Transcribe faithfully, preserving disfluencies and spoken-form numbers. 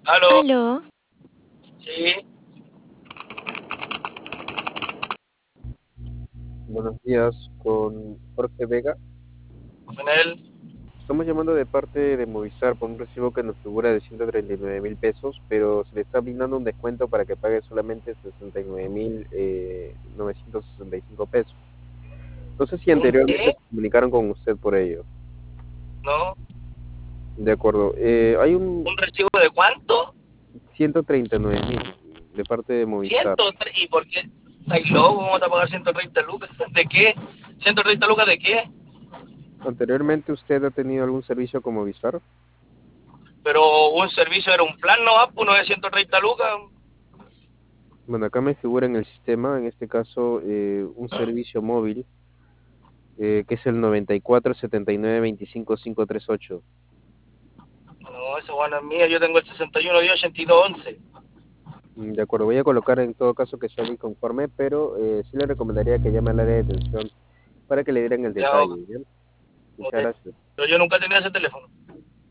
Aló, Aló, sí, Buenos días, con Jorge Vega. con él. Estamos llamando de parte de Movistar por un recibo que nos figura de ciento treinta y nueve mil pesos, pero se le está brindando un descuento para que pague solamente sesenta y nueve mil novecientos sesenta y cinco pesos. No sé si ¿Un anteriormente qué? se comunicaron con usted por ello. ¿No? De acuerdo. Eh, hay un ¿Un recibo de cuánto? ciento treinta y nueve mil de parte de Movistar. ciento tres. ¿Y por qué? ¿Estáis loco? ¿Cómo te vas a pagar ciento treinta lucas? ¿De qué? ¿ciento treinta lucas de qué? ¿Anteriormente usted ha tenido algún servicio con Movistar? Pero un servicio era un plan, ¿no? Uno de ciento treinta lucas. Bueno, acá me figura en el sistema, en este caso, eh, un servicio móvil eh, que es el noventa y cuatro setenta y nueve veinticinco quinientos treinta y ocho. No, eso bueno es mío. Yo tengo el sesenta y uno diez ochenta y dos once. Mm, De acuerdo, voy a colocar en todo caso que sea muy conforme, pero eh, sí le recomendaría que llame al área de atención para que le dieran el Ya, detalle, ¿bien? ok. Muchas gracias. Pero yo nunca tenía ese teléfono.